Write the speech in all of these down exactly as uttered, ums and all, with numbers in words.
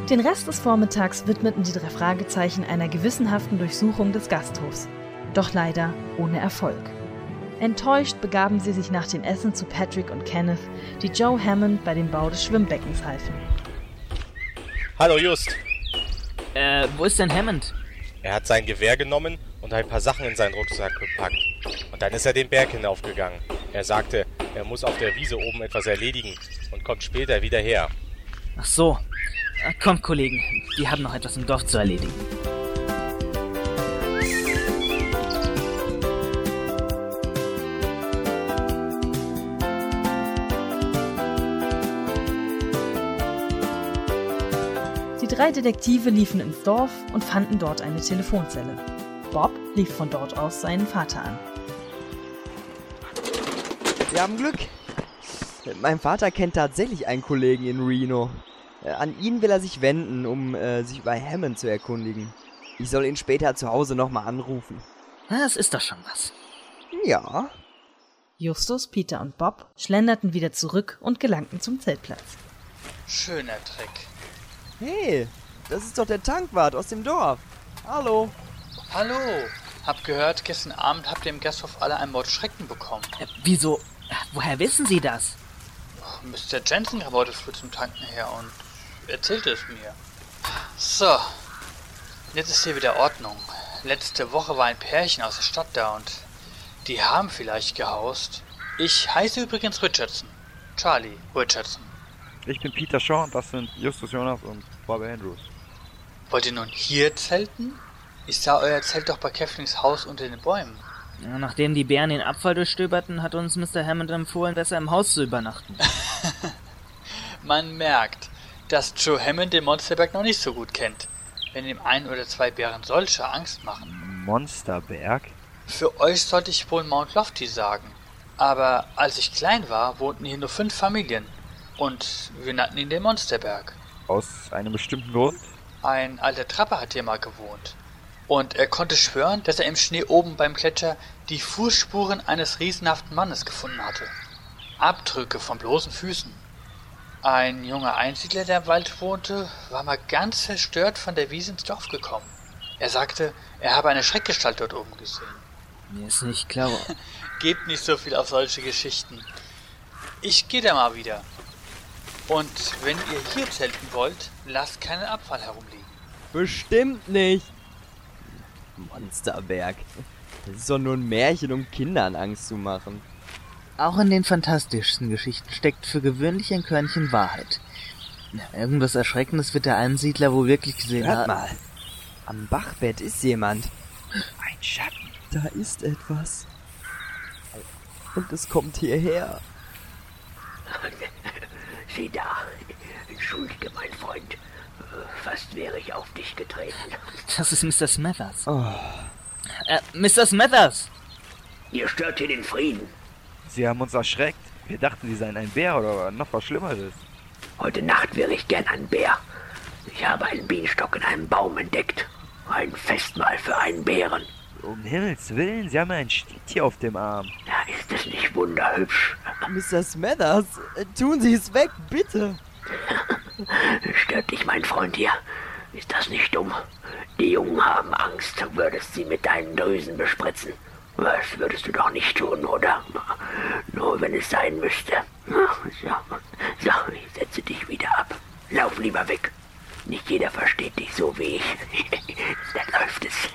Den Rest des Vormittags widmeten die drei Fragezeichen einer gewissenhaften Durchsuchung des Gasthofs. Doch leider ohne Erfolg. Enttäuscht begaben sie sich nach dem Essen zu Patrick und Kenneth, die Joe Hammond bei dem Bau des Schwimmbeckens halfen. Hallo Just. Äh, wo ist denn Hammond? Er hat sein Gewehr genommen und ein paar Sachen in seinen Rucksack gepackt. Und dann ist er den Berg hinaufgegangen. Er sagte, er muss auf der Wiese oben etwas erledigen und kommt später wieder her. Ach so. Kommt, Kollegen, die haben noch etwas im Dorf zu erledigen. Die drei Detektive liefen ins Dorf und fanden dort eine Telefonzelle. Bob rief von dort aus seinen Vater an. Wir haben Glück. Mein Vater kennt tatsächlich einen Kollegen in Reno. An ihn will er sich wenden, um äh, sich über Hammond zu erkundigen. Ich soll ihn später zu Hause nochmal anrufen. Das ist doch schon was. Ja. Justus, Peter und Bob schlenderten wieder zurück und gelangten zum Zeltplatz. Schöner Trick. Hey, das ist doch der Tankwart aus dem Dorf. Hallo. Hallo. Hab gehört, gestern Abend habt ihr im Gasthof alle einen Mordschrecken bekommen. Äh, wieso? Woher wissen Sie das? Mister Jensen wollte früh zum Tanken her und erzählte es mir. So, jetzt ist hier wieder Ordnung. Letzte Woche war ein Pärchen aus der Stadt da und die haben vielleicht gehaust. Ich heiße übrigens Richardson. Charlie Richardson. Ich bin Peter Shaw und das sind Justus Jonas und Bobby Andrews. Wollt ihr nun hier zelten? Ich sah euer Zelt doch bei Kevlings Haus unter den Bäumen. Ja, nachdem die Bären den Abfall durchstöberten, hat uns Mister Hammond empfohlen, besser im Haus zu übernachten. Man merkt, dass Joe Hammond den Monsterberg noch nicht so gut kennt, wenn ihm ein oder zwei Bären solche Angst machen. Monsterberg? Für euch sollte ich wohl Mount Lofty sagen. Aber als ich klein war, wohnten hier nur fünf Familien. Und wir nannten ihn den Monsterberg. Aus einem bestimmten Grund? Ein alter Trapper hat hier mal gewohnt. Und er konnte schwören, dass er im Schnee oben beim Gletscher die Fußspuren eines riesenhaften Mannes gefunden hatte. Abdrücke von bloßen Füßen. Ein junger Einsiedler, der im Wald wohnte, war mal ganz verstört von der Wiese ins Dorf gekommen. Er sagte, er habe eine Schreckgestalt dort oben gesehen. Mir ist nicht klar. Gebt nicht so viel auf solche Geschichten. Ich gehe da mal wieder. Und wenn ihr hier zelten wollt, lasst keinen Abfall herumliegen. Bestimmt nicht. Monsterberg. Das ist doch nur ein Märchen, um Kindern Angst zu machen. Auch in den fantastischsten Geschichten steckt für gewöhnlich ein Körnchen Wahrheit. Irgendwas Erschreckendes wird der Einsiedler wohl wirklich gesehen haben. Hört mal. Am Bachbett ist jemand. Ein Schatten. Da ist etwas. Und es kommt hierher. Sieh da. Entschuldige, mein Freund. Fast wäre ich auf dich getreten. Das ist Mister Smathers. Oh. Äh, Mister Smathers! Ihr stört hier den Frieden. Sie haben uns erschreckt. Wir dachten, Sie seien ein Bär oder noch was Schlimmeres. Heute Nacht wäre ich gern ein Bär. Ich habe einen Bienenstock in einem Baum entdeckt. Ein Festmahl für einen Bären. Um Himmels Willen, Sie haben ein Stinktier auf dem Arm. Ja, ist es nicht wunderhübsch? Mister Smathers, tun Sie es weg, bitte. Stört dich, mein Freund hier? Ist das nicht dumm? Die Jungen haben Angst, du würdest sie mit deinen Drüsen bespritzen. Das würdest du doch nicht tun, oder? Nur wenn es sein müsste. So, so, ich setze dich wieder ab. Lauf lieber weg. Nicht jeder versteht dich so wie ich. Da läuft es.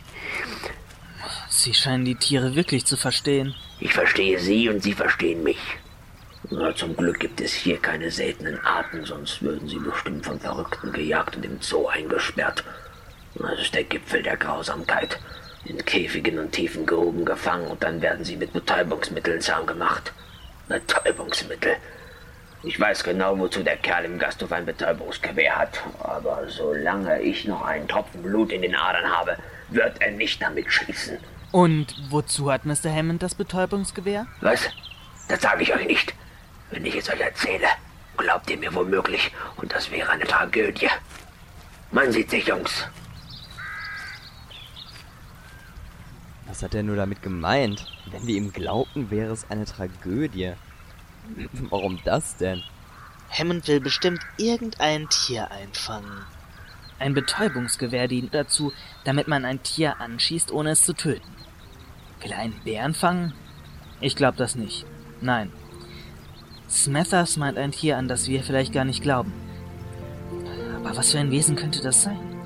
Sie scheinen die Tiere wirklich zu verstehen. Ich verstehe sie und sie verstehen mich. Na, zum Glück gibt es hier keine seltenen Arten, sonst würden sie bestimmt von Verrückten gejagt und im Zoo eingesperrt. Das ist der Gipfel der Grausamkeit. In Käfigen und tiefen Gruben gefangen und dann werden sie mit Betäubungsmitteln zahm gemacht. Betäubungsmittel? Ich weiß genau, wozu der Kerl im Gasthof ein Betäubungsgewehr hat, aber solange ich noch einen Tropfen Blut in den Adern habe, wird er nicht damit schießen. Und wozu hat Mister Hammond das Betäubungsgewehr? Was? Das sage ich euch nicht. Wenn ich es euch erzähle, glaubt ihr mir womöglich, und das wäre eine Tragödie. Man sieht sich, Jungs. Was hat er nur damit gemeint? Wenn wir ihm glaubten, wäre es eine Tragödie. Warum das denn? Hammond will bestimmt irgendein Tier einfangen. Ein Betäubungsgewehr dient dazu, damit man ein Tier anschießt, ohne es zu töten. Will er einen Bären fangen? Ich glaube das nicht. Nein. Smathers meint ein Tier, an das wir vielleicht gar nicht glauben. Aber was für ein Wesen könnte das sein?